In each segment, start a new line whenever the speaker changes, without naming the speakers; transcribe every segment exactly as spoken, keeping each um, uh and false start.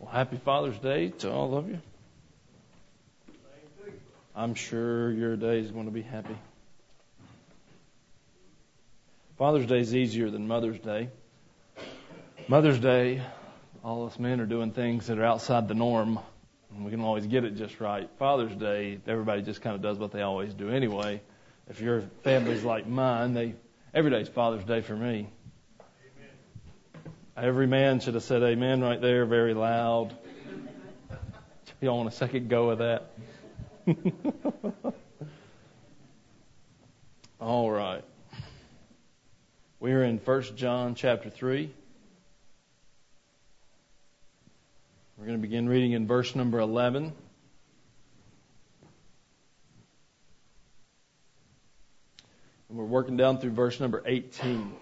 happy Father's Day to all of you. I'm sure your day is going to be happy. Father's Day is easier than Mother's Day. Mother's Day, all us men are doing things that are outside the norm, and we can always get it just right. Father's Day, everybody just kind of does what they always do anyway. If your family's like mine, they every day's Father's Day for me. Every man should have said amen right there, very loud. Y'all want a second go of that? All right. We're in First John chapter three. We're going to begin reading in verse number eleven. And we're working down through verse number eighteen.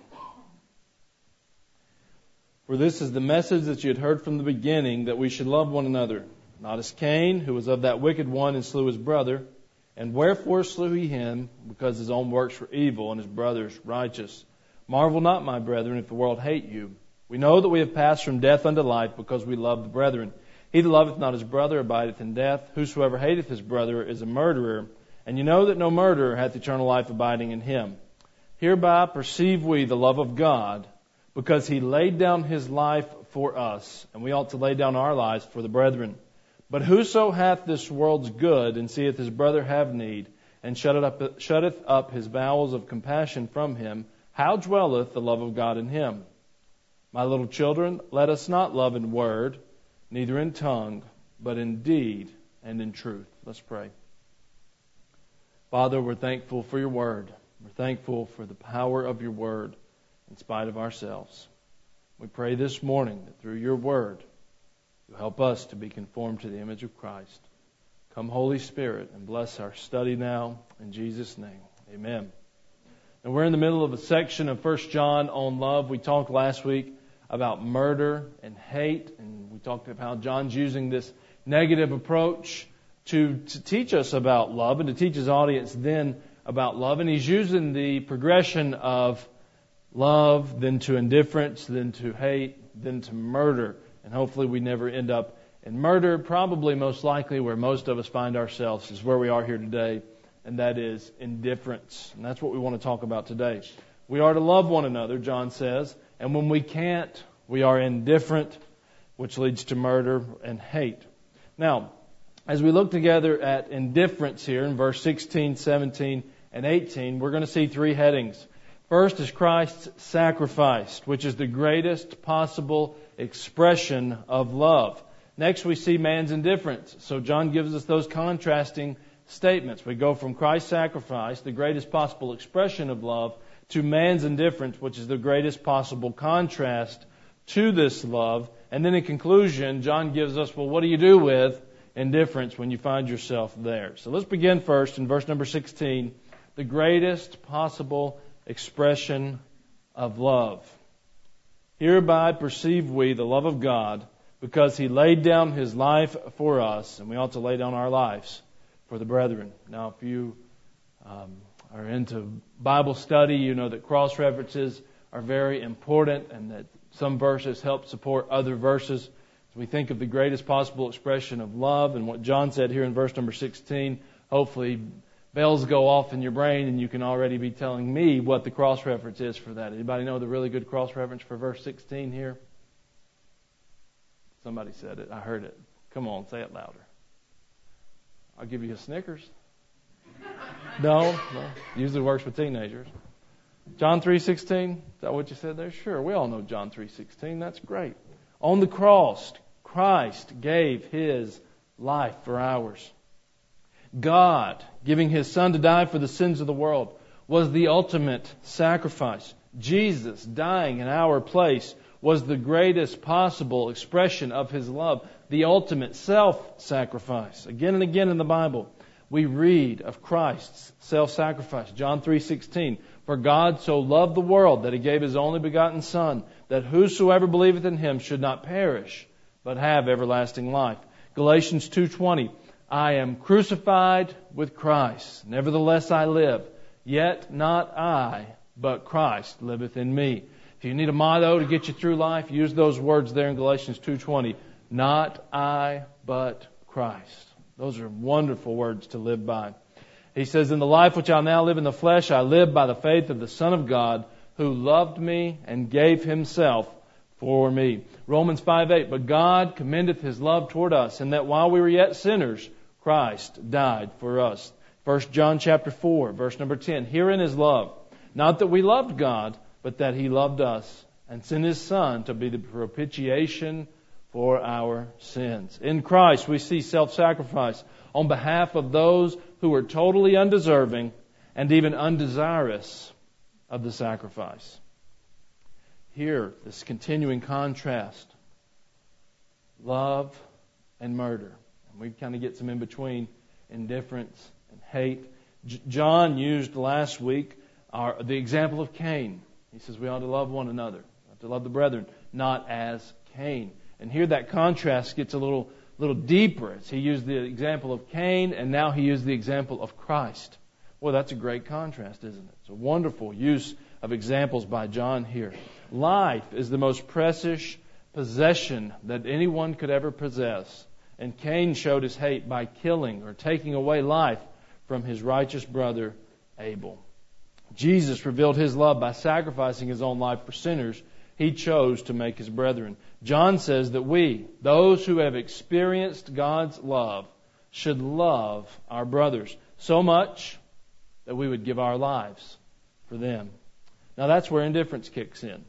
For this is the message that you had heard from the beginning, that we should love one another. Not as Cain, who was of that wicked one and slew his brother. And wherefore slew he him? Because his own works were evil and his brother's righteous. Marvel not, my brethren, if the world hate you. We know that we have passed from death unto life, because we love the brethren. He that loveth not his brother abideth in death. Whosoever hateth his brother is a murderer. And you know that no murderer hath eternal life abiding in him. Hereby perceive we the love of God, because he laid down his life for us, and we ought to lay down our lives for the brethren. But whoso hath this world's good, and seeth his brother have need, and shutteth up, shutteth up his bowels of compassion from him, how dwelleth the love of God in him? My little children, let us not love in word, neither in tongue, but in deed and in truth. Let's pray. Father, we're thankful for your word. We're thankful for the power of your word in spite of ourselves. We pray this morning that through your word, you help us to be conformed to the image of Christ. Come, Holy Spirit, and bless our study now. In Jesus' name, amen. And we're in the middle of a section of First John on love. We talked last week about murder and hate, and we talked about how John's using this negative approach to, to teach us about love and to teach his audience then about love. And he's using the progression of love, then to indifference, then to hate, then to murder. And hopefully we never end up in murder. Probably most likely where most of us find ourselves is where we are here today, and that is indifference. And that's what we want to talk about today. We are to love one another, John says, and when we can't, we are indifferent, which leads to murder and hate. Now, as we look together at indifference here in verse sixteen, seventeen, and eighteen, we're going to see three headings. First is Christ's sacrifice, which is the greatest possible expression of love. Next, we see man's indifference. So John gives us those contrasting statements. We go from Christ's sacrifice, the greatest possible expression of love, to man's indifference, which is the greatest possible contrast to this love. And then in conclusion, John gives us, well, what do you do with indifference when you find yourself there? So let's begin first in verse number sixteen, the greatest possible expression of love. Hereby perceive we the love of God, because he laid down his life for us, and we ought to lay down our lives for the brethren. Now, if you um, are into Bible study, you know that cross references are very important, and that some verses help support other verses. As we think of the greatest possible expression of love, and what John said here in verse number sixteen, hopefully bells go off in your brain and you can already be telling me what the cross-reference is for that. Anybody know the really good cross-reference for verse sixteen here? Somebody said it. I heard it. Come on, say it louder. I'll give you a Snickers. No? No. Usually works with teenagers. John three sixteen? Is that what you said there? Sure, we all know John three sixteen. That's great. On the cross, Christ gave his life for ours. God, giving his Son to die for the sins of the world, was the ultimate sacrifice. Jesus, dying in our place, was the greatest possible expression of his love, the ultimate self-sacrifice. Again and again in the Bible, we read of Christ's self-sacrifice. John three sixteen, for God so loved the world that he gave his only begotten Son, that whosoever believeth in him should not perish, but have everlasting life. Galatians two twenty, I am crucified with Christ. Nevertheless I live. Yet not I, but Christ liveth in me. If you need a motto to get you through life, use those words there in Galatians two twenty. Not I, but Christ. Those are wonderful words to live by. He says, in the life which I now live in the flesh, I live by the faith of the Son of God, who loved me and gave Himself for me. Romans five eight, but God commendeth His love toward us, in that while we were yet sinners, Christ died for us. First John chapter four, verse number ten, herein is love, not that we loved God, but that He loved us, and sent His Son to be the propitiation for our sins. In Christ we see self-sacrifice on behalf of those who are totally undeserving and even undesirous of the sacrifice. Here, this continuing contrast, love and murder. And we kind of get some in between, indifference and hate. J- John used last week our, the example of Cain. He says we ought to love one another, we ought to love the brethren, not as Cain. And here that contrast gets a little little deeper as he used the example of Cain, and now he used the example of Christ. Well, that's a great contrast, isn't it? It's a wonderful use of examples by John here. Life is the most precious possession that anyone could ever possess. And Cain showed his hate by killing or taking away life from his righteous brother Abel. Jesus revealed His love by sacrificing His own life for sinners He chose to make His brethren. John says that we, those who have experienced God's love, should love our brothers so much that we would give our lives for them. Now that's where indifference kicks in.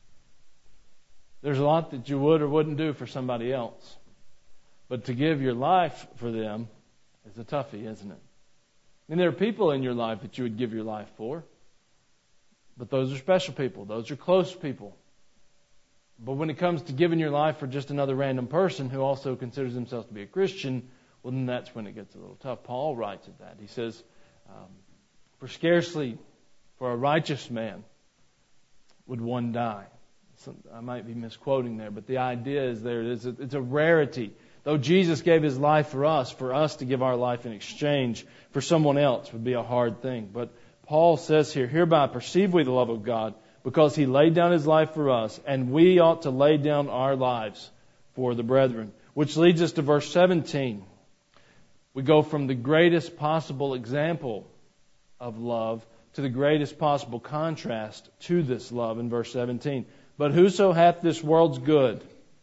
There's a lot that you would or wouldn't do for somebody else. But to give your life for them is a toughie, isn't it? And there are people in your life that you would give your life for. But those are special people. Those are close people. But when it comes to giving your life for just another random person who also considers himself to be a Christian, well, then that's when it gets a little tough. Paul writes of that. He says, um, for scarcely for a righteous man would one die. So I might be misquoting there, but the idea is there. It's a, it's a rarity. Though Jesus gave His life for us, for us to give our life in exchange for someone else would be a hard thing. But Paul says here, hereby perceive we the love of God, because He laid down His life for us, and we ought to lay down our lives for the brethren. Which leads us to verse seventeen. We go from the greatest possible example of love to the greatest possible contrast to this love in verse seventeen. But whoso hath this world's good.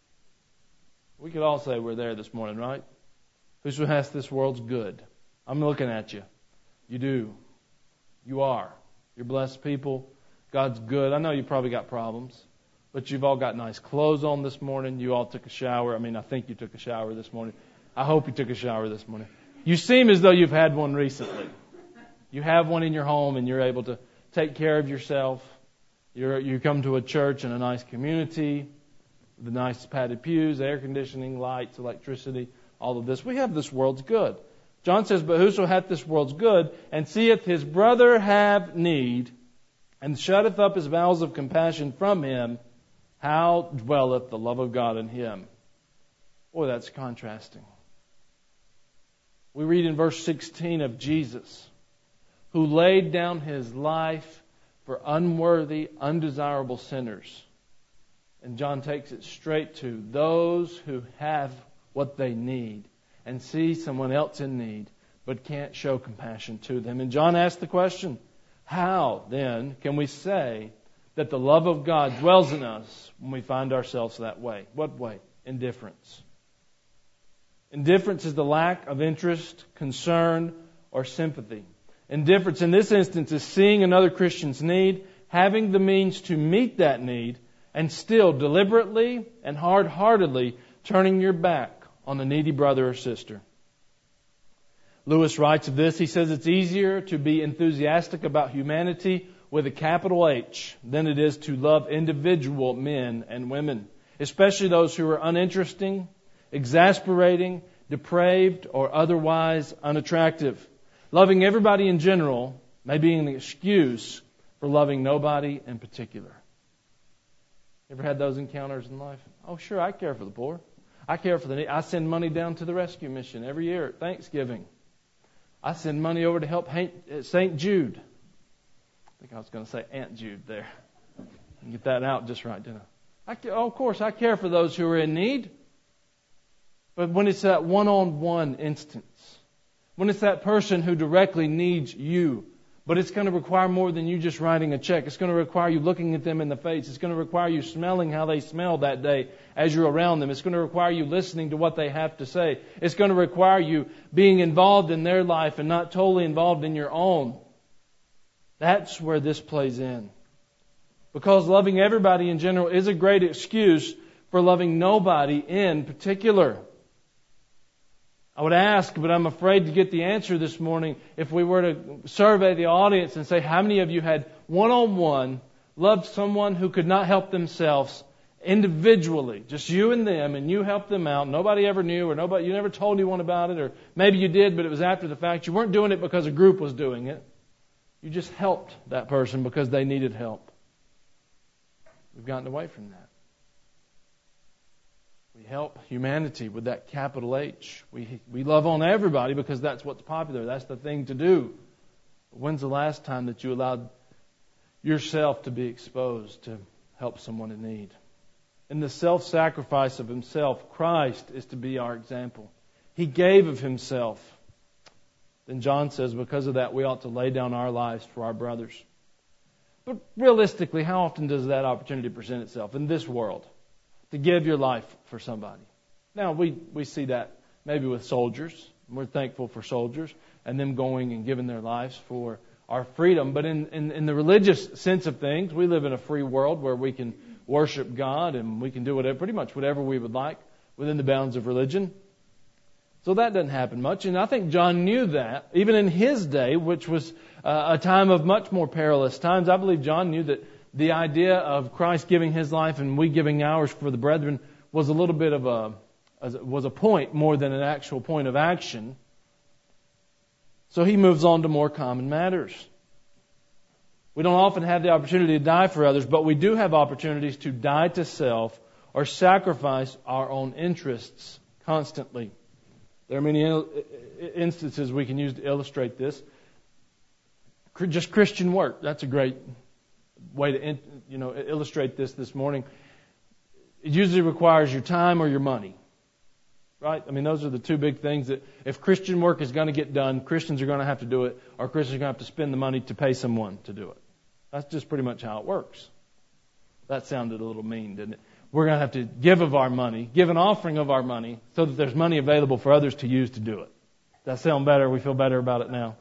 We could all say we're there this morning, right? Whoso hath this world's good. I'm looking at you. You do. You are. You're blessed people. God's good. I know you probably got problems, but you've all got nice clothes on this morning. You all took a shower. I mean, I think you took a shower this morning. I hope you took a shower this morning. You seem as though you've had one recently. You have one in your home and you're able to take care of yourself. You're, you come to a church in a nice community, the nice padded pews, air conditioning, lights, electricity, all of this. We have this world's good. John says, but whoso hath this world's good, and seeth his brother have need, and shutteth up his bowels of compassion from him, how dwelleth the love of God in him? Boy, that's contrasting. We read in verse sixteen of Jesus, who laid down His life for unworthy, undesirable sinners. And John takes it straight to those who have what they need and see someone else in need, but can't show compassion to them. And John asks the question, how then can we say that the love of God dwells in us when we find ourselves that way? What way? Indifference. Indifference is the lack of interest, concern, or sympathy. Indifference in this instance is seeing another Christian's need, having the means to meet that need, and still deliberately and hard-heartedly turning your back on the needy brother or sister. Lewis writes of this, he says it's easier to be enthusiastic about humanity with a capital H than it is to love individual men and women, especially those who are uninteresting, exasperating, depraved, or otherwise unattractive. Loving everybody in general may be an excuse for loving nobody in particular. Ever had those encounters in life? Oh, sure, I care for the poor. I care for the need. I send money down to the rescue mission every year at Thanksgiving. I send money over to help Saint Jude. I think I was going to say Aunt Jude there. Get that out just right, didn't I? I oh, of course, I care for those who are in need. But when it's that one-on-one instance, when it's that person who directly needs you, but it's going to require more than you just writing a check. It's going to require you looking at them in the face. It's going to require you smelling how they smell that day as you're around them. It's going to require you listening to what they have to say. It's going to require you being involved in their life and not totally involved in your own. That's where this plays in. Because loving everybody in general is a great excuse for loving nobody in particular. I would ask, but I'm afraid to get the answer this morning, if we were to survey the audience and say, how many of you had one-on-one loved someone who could not help themselves individually, just you and them, and you helped them out, nobody ever knew, or nobody, you never told anyone about it, or maybe you did, but it was after the fact. You weren't doing it because a group was doing it. You just helped that person because they needed help. We've gotten away from that. We help humanity with that capital H. We we love on everybody because that's what's popular. That's the thing to do. But when's the last time that you allowed yourself to be exposed to help someone in need? In the self-sacrifice of Himself, Christ is to be our example. He gave of Himself. Then John says, because of that, we ought to lay down our lives for our brothers. But realistically, how often does that opportunity present itself in this world? To give your life for somebody. Now, we, we see that maybe with soldiers. We're thankful for soldiers and them going and giving their lives for our freedom. But in, in, in the religious sense of things, we live in a free world where we can worship God and we can do whatever, pretty much whatever we would like within the bounds of religion. So that doesn't happen much. And I think John knew that, even in his day, which was uh, a time of much more perilous times. I believe John knew that the idea of Christ giving His life and we giving ours for the brethren was a little bit of a, was a point more than an actual point of action. So he moves on to more common matters. We don't often have the opportunity to die for others, but we do have opportunities to die to self or sacrifice our own interests constantly. There are many instances we can use to illustrate this. Just Christian work. That's a great way to you know illustrate this this morning. It usually requires your time or your money. Right? I mean, those are the two big things that if Christian work is going to get done, Christians are going to have to do it, or Christians are going to have to spend the money to pay someone to do it. That's just pretty much how it works. That sounded a little mean, didn't it? We're going to have to give of our money, give an offering of our money, so that there's money available for others to use to do it. Does that sound better? We feel better about it now.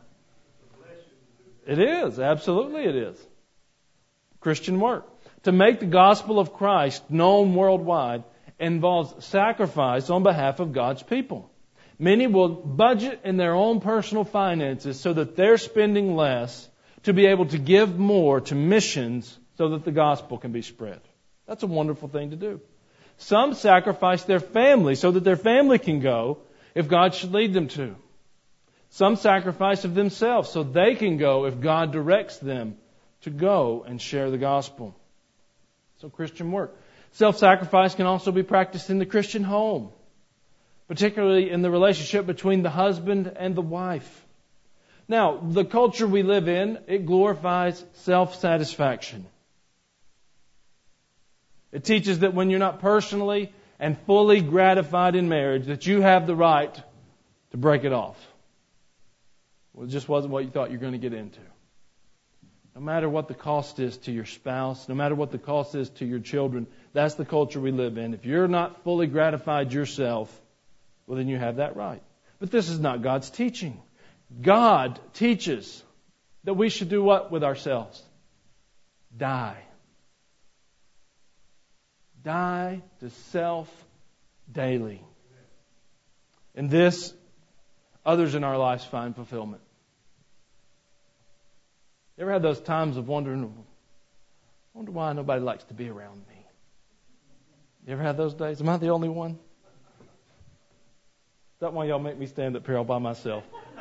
It is. Absolutely it is. Christian work. To make the gospel of Christ known worldwide involves sacrifice on behalf of God's people. Many will budget in their own personal finances so that they're spending less to be able to give more to missions so that the gospel can be spread. That's a wonderful thing to do. Some sacrifice their family so that their family can go if God should lead them to. Some sacrifice of themselves so they can go if God directs them to go and share the gospel. So Christian work. Self-sacrifice can also be practiced in the Christian home, particularly in the relationship between the husband and the wife. Now, the culture we live in, it glorifies self-satisfaction. It teaches that when you're not personally and fully gratified in marriage, that you have the right to break it off. Well, it just wasn't what you thought you were going to get into. No matter what the cost is to your spouse, no matter what the cost is to your children, that's the culture we live in. If you're not fully gratified yourself, well, then you have that right. But this is not God's teaching. God teaches that we should do what with ourselves? Die. Die to self daily. In this, others in our lives find fulfillment. You ever had those times of wondering, I wonder why nobody likes to be around me? You ever had those days? Am I the only one? Is that why y'all make me stand up here all by myself?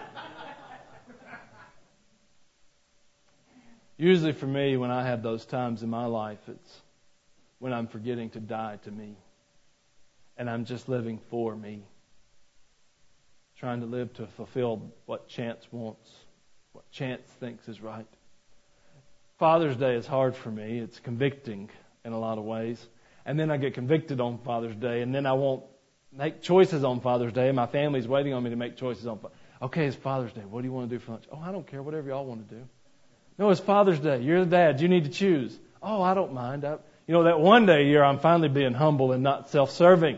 Usually for me, when I have those times in my life, it's when I'm forgetting to die to me. And I'm just living for me. Trying to live to fulfill what Chance wants, what Chance thinks is right. Father's Day is hard for me. It's convicting in a lot of ways. And then I get convicted on Father's Day, and then I won't make choices on Father's Day, and my family's waiting on me to make choices on Father's Day. Okay, it's Father's Day. What do you want to do for lunch? Oh, I don't care. Whatever y'all want to do. No, it's Father's Day. You're the dad. You need to choose. Oh, I don't mind. I, you know, that one day a year I'm finally being humble and not self-serving.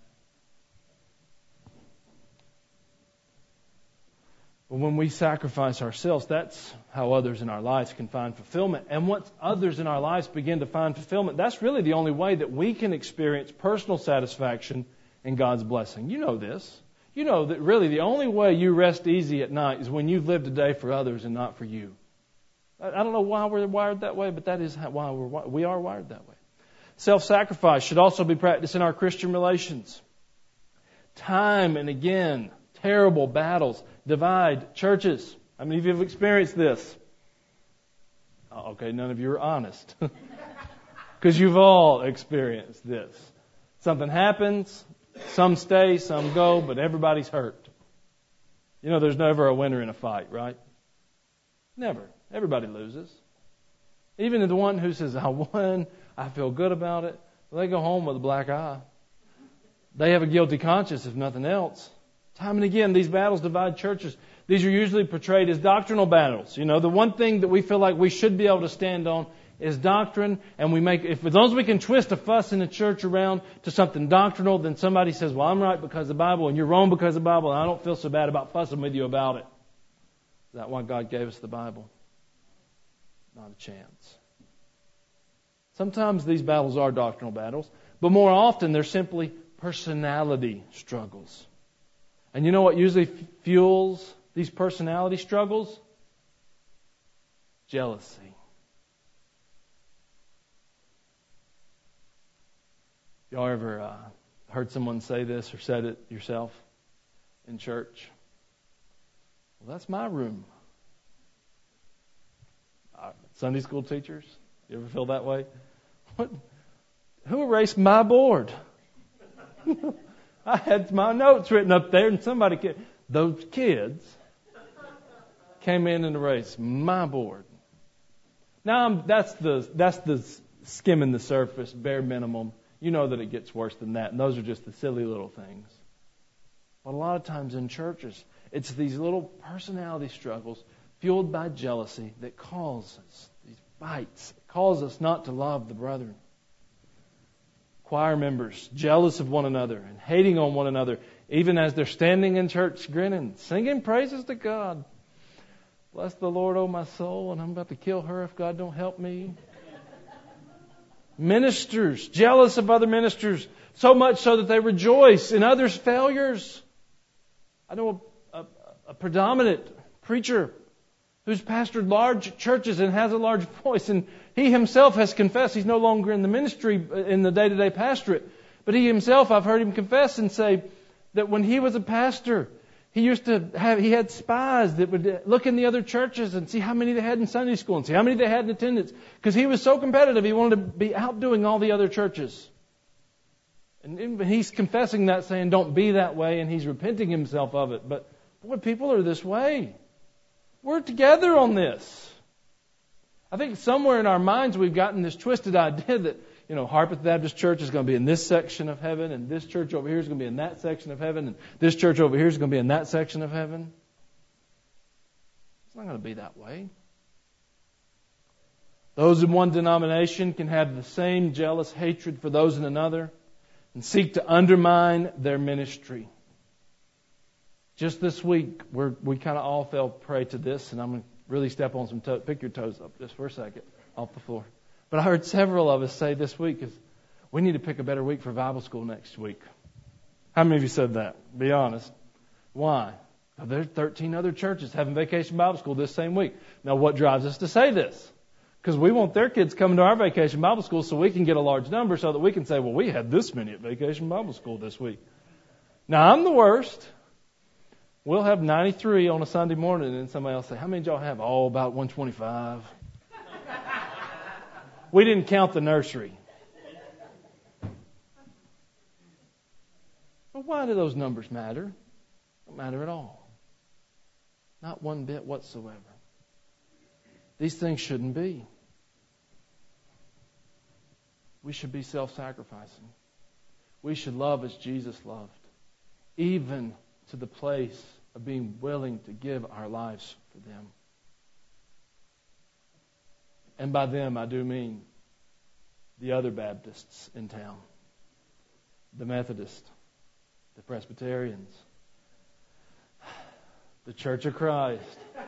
But when we sacrifice ourselves, that's how others in our lives can find fulfillment. And once others in our lives begin to find fulfillment, that's really the only way that we can experience personal satisfaction and God's blessing. You know this. You know that really the only way you rest easy at night is when you've lived a day for others and not for you. I don't know why we're wired that way, but that is why we're, we are wired that way. Self-sacrifice should also be practiced in our Christian relations. Time and again, terrible battles divide churches. How many of you have experienced this? Oh, okay, none of you are honest. Because you've all experienced this. Something happens, some stay, some go, but everybody's hurt. You know, there's never a winner in a fight, right? Never. Everybody loses. Even the one who says, I won, I feel good about it, well, they go home with a black eye. They have a guilty conscience, if nothing else. Time and again, these battles divide churches. These are usually portrayed as doctrinal battles. You know, the one thing that we feel like we should be able to stand on is doctrine, and we make, if as long as we can twist a fuss in the church around to something doctrinal, then somebody says, well, I'm right because of the Bible, and you're wrong because of the Bible, and I don't feel so bad about fussing with you about it. Is that why God gave us the Bible? Not a chance. Sometimes these battles are doctrinal battles, but more often they're simply personality struggles. And you know what usually fuels these personality struggles? Jealousy. Y'all ever uh, heard someone say this or said it yourself in church? Well, that's my room. Uh, Sunday school teachers, you ever feel that way? What? Who erased my board? I had my notes written up there, and somebody, those kids, came in and erased my board. Now I'm, that's the that's the skimming the surface, bare minimum. You know that it gets worse than that, and those are just the silly little things. But a lot of times in churches, it's these little personality struggles fueled by jealousy that cause us these fights, cause us not to love the brethren. Choir members jealous of one another and hating on one another, even as they're standing in church grinning, singing praises to God. Bless the Lord, oh my soul, and I'm about to kill her if God don't help me. Ministers jealous of other ministers, so much so that they rejoice in others' failures. I know a, a, a predominant preacher who's pastored large churches and has a large voice, and he himself has confessed he's no longer in the ministry in the day-to-day pastorate, but he himself, I've heard him confess and say that when he was a pastor, he used to have, he had spies that would look in the other churches and see how many they had in Sunday school and see how many they had in attendance, because he was so competitive, he wanted to be outdoing all the other churches. And he's confessing that, saying don't be that way, and he's repenting himself of it. But boy, people are this way. We're together on this. I think somewhere in our minds we've gotten this twisted idea that, you know, Harpeth Baptist Church is going to be in this section of heaven, and this church over here is going to be in that section of heaven, and this church over here is going to be in that section of heaven. It's not going to be that way. Those in one denomination can have the same jealous hatred for those in another and seek to undermine their ministry. Just this week, we're, we kind of all fell prey to this, and I'm going to really step on some toes. Pick your toes up just for a second off the floor. But I heard several of us say this week is we need to pick a better week for Bible school next week. How many of you said that? Be honest. Why? Well, there's thirteen other churches having Vacation Bible School this same week. Now, what drives us to say this? Because we want their kids coming to our Vacation Bible School so we can get a large number so that we can say, well, we had this many at Vacation Bible School this week. Now, I'm the worst. We'll have ninety-three on a Sunday morning, and somebody else say, how many did y'all have? Oh, about one twenty-five. We didn't count the nursery. But why do those numbers matter? They don't matter at all. Not one bit whatsoever. These things shouldn't be. We should be self-sacrificing. We should love as Jesus loved. even to the place of being willing to give our lives for them. And by them, I do mean the other Baptists in town, the Methodists, the Presbyterians, the Church of Christ.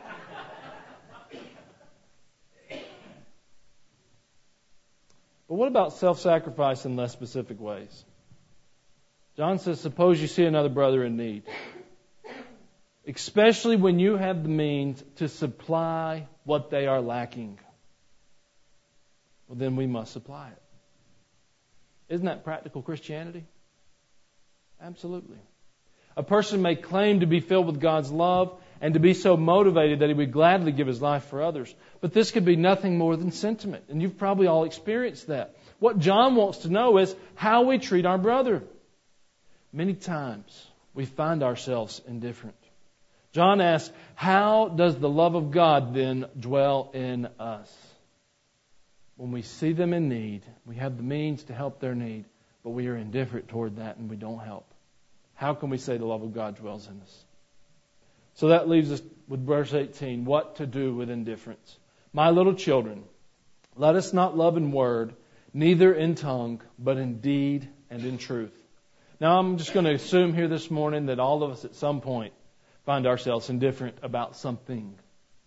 But what about self-sacrifice in less specific ways? John says, suppose you see another brother in need, especially when you have the means to supply what they are lacking. Well, then we must supply it. Isn't that practical Christianity? Absolutely. A person may claim to be filled with God's love and to be so motivated that he would gladly give his life for others. But this could be nothing more than sentiment. And you've probably all experienced that. What John wants to know is how we treat our brother. Many times we find ourselves indifferent. John asks, how does the love of God then dwell in us? When we see them in need, we have the means to help their need, but we are indifferent toward that and we don't help. How can we say the love of God dwells in us? So that leaves us with verse eighteen, what to do with indifference. My little children, let us not love in word, neither in tongue, but in deed and in truth. Now I'm just going to assume here this morning that all of us at some point find ourselves indifferent about something.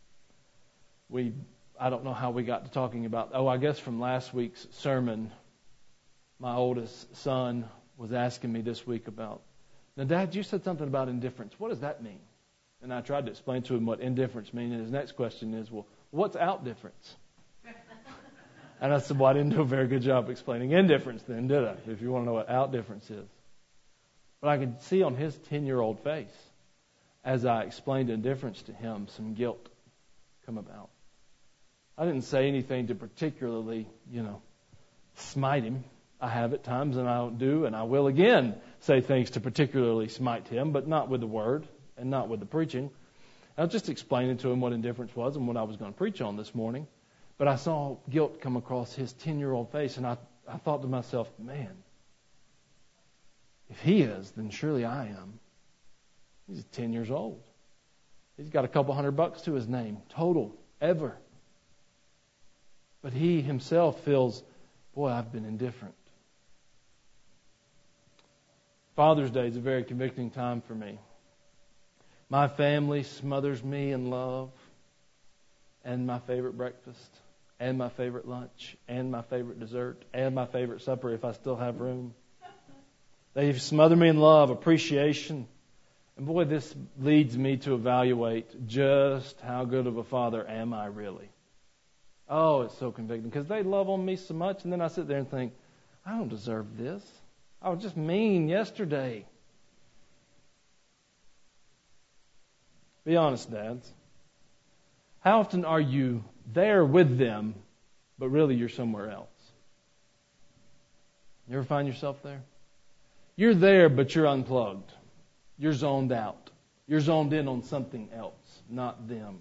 We, I don't know how we got to talking about, oh, I guess from last week's sermon, my oldest son was asking me this week about, now, Dad, you said something about indifference. What does that mean? And I tried to explain to him what indifference means. And his next question is, well, what's outdifference? And I said, well, I didn't do a very good job explaining indifference then, did I? If you want to know what outdifference is. But I could see on his ten-year-old face, as I explained indifference to him, some guilt come about. I didn't say anything to particularly, you know, smite him. I have at times, and I don't do, and I will again say things to particularly smite him, but not with the word and not with the preaching. I was just explaining to him what indifference was and what I was going to preach on this morning. But I saw guilt come across his ten-year-old face, and I, I thought to myself, man, if he is, then surely I am. He's ten years old. He's got a couple hundred bucks to his name, total, ever. But he himself feels, boy, I've been indifferent. Father's Day is a very convicting time for me. My family smothers me in love, and my favorite breakfast, and my favorite lunch, and my favorite dessert, and my favorite supper if I still have room. They smother me in love, appreciation. And boy, this leads me to evaluate just how good of a father am I really. Oh, it's so convicting because they love on me so much, and then I sit there and think, I don't deserve this. I was just mean yesterday. Be honest, dads. How often are you there with them, but really you're somewhere else? You ever find yourself there? You're there, but you're unplugged. You're zoned out. You're zoned in on something else, not them.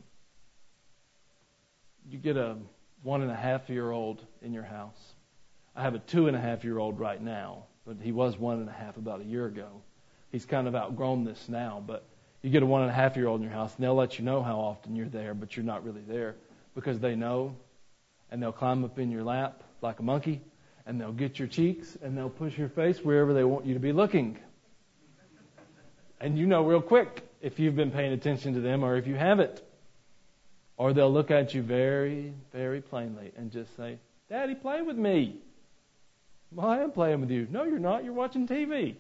You get a one and a half year old in your house. I have a two and a half year old right now, but he was one and a half about a year ago. He's kind of outgrown this now, but you get a one and a half year old in your house, and they'll let you know how often you're there, but you're not really there because they know, and they'll climb up in your lap like a monkey, and they'll get your cheeks, and they'll push your face wherever they want you to be looking. And you know real quick if you've been paying attention to them or if you haven't. Or they'll look at you very, very plainly and just say, Daddy, play with me. Well, I am playing with you. No, you're not. You're watching T V.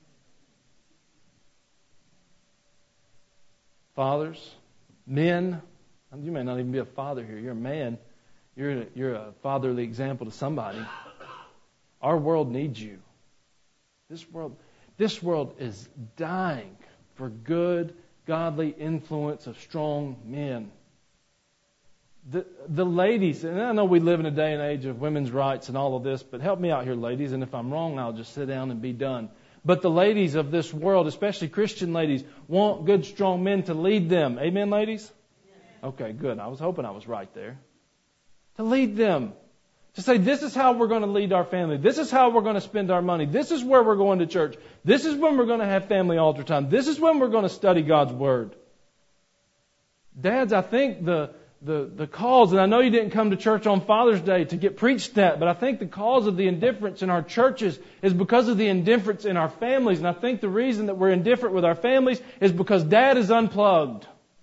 Fathers, men, you may not even be a father here. You're a man. You're a, you're a fatherly example to somebody. Our world needs you. This world, this world is dying for good, godly influence of strong men. The, the ladies, and I know we live in a day and age of women's rights and all of this, but help me out here, ladies, and if I'm wrong, I'll just sit down and be done. But the ladies of this world, especially Christian ladies, want good, strong men to lead them. Amen, ladies? Okay, good. I was hoping I was right there. To lead them. To say, this is how we're going to lead our family. This is how we're going to spend our money. This is where we're going to church. This is when we're going to have family altar time. This is when we're going to study God's Word. Dads, I think the, the, the cause, and I know you didn't come to church on Father's Day to get preached at, but I think the cause of the indifference in our churches is because of the indifference in our families. And I think the reason that we're indifferent with our families is because Dad is unplugged.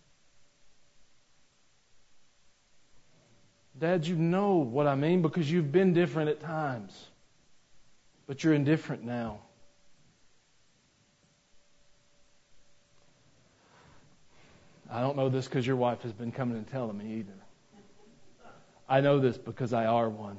Dad, you know what I mean because you've been different at times. But you're indifferent now. I don't know this because your wife has been coming and telling me either. I know this because I are one.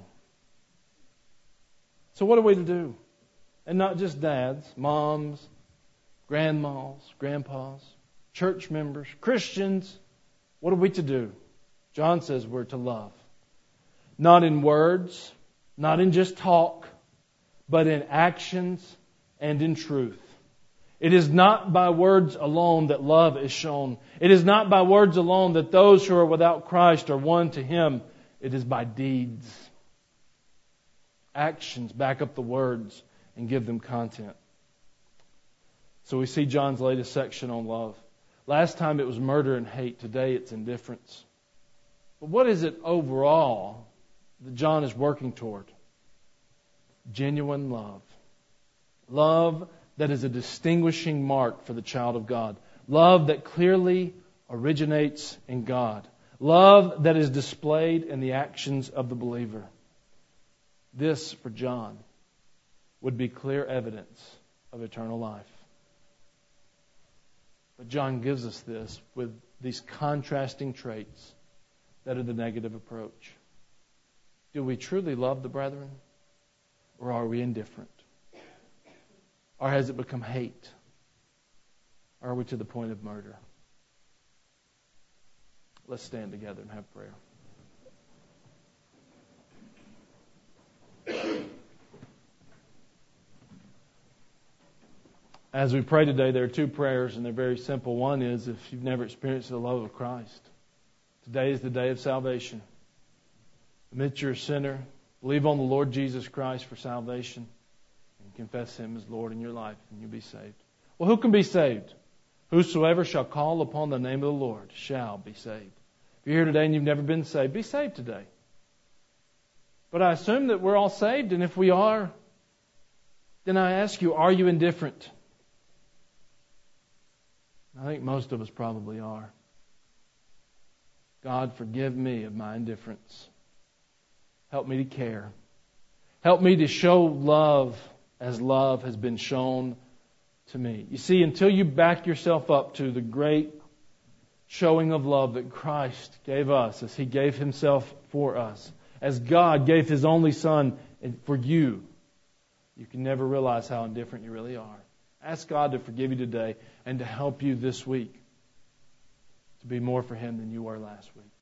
So what are we to do? And not just dads, moms, grandmas, grandpas, church members, Christians. What are we to do? John says we're to love. Not in words, not in just talk, but in actions and in truth. It is not by words alone that love is shown. It is not by words alone that those who are without Christ are won to Him. It is by deeds. Actions back up the words and give them content. So we see John's latest section on love. Last time it was murder and hate. Today it's indifference. But what is it overall that John is working toward? Genuine love. Love that is a distinguishing mark for the child of God. Love that clearly originates in God. Love that is displayed in the actions of the believer. This, for John, would be clear evidence of eternal life. But John gives us this with these contrasting traits that are the negative approach. Do we truly love the brethren? Or are we indifferent? Or has it become hate? Or are we to the point of murder? Let's stand together and have prayer. As we pray today, there are two prayers, and they're very simple. One is if you've never experienced the love of Christ. Today is the day of salvation. Admit you're a sinner. Believe on the Lord Jesus Christ for salvation. And confess Him as Lord in your life, and you'll be saved. Well, who can be saved? Whosoever shall call upon the name of the Lord shall be saved. If you're here today and you've never been saved, be saved today. But I assume that we're all saved, and if we are, then I ask you, are you indifferent? I think most of us probably are. God, forgive me of my indifference. Help me to care. Help me to show love as love has been shown to me. You see, until you back yourself up to the great showing of love that Christ gave us as He gave Himself for us, as God gave His only Son for you, you can never realize how indifferent you really are. Ask God to forgive you today and to help you this week to be more for Him than you were last week.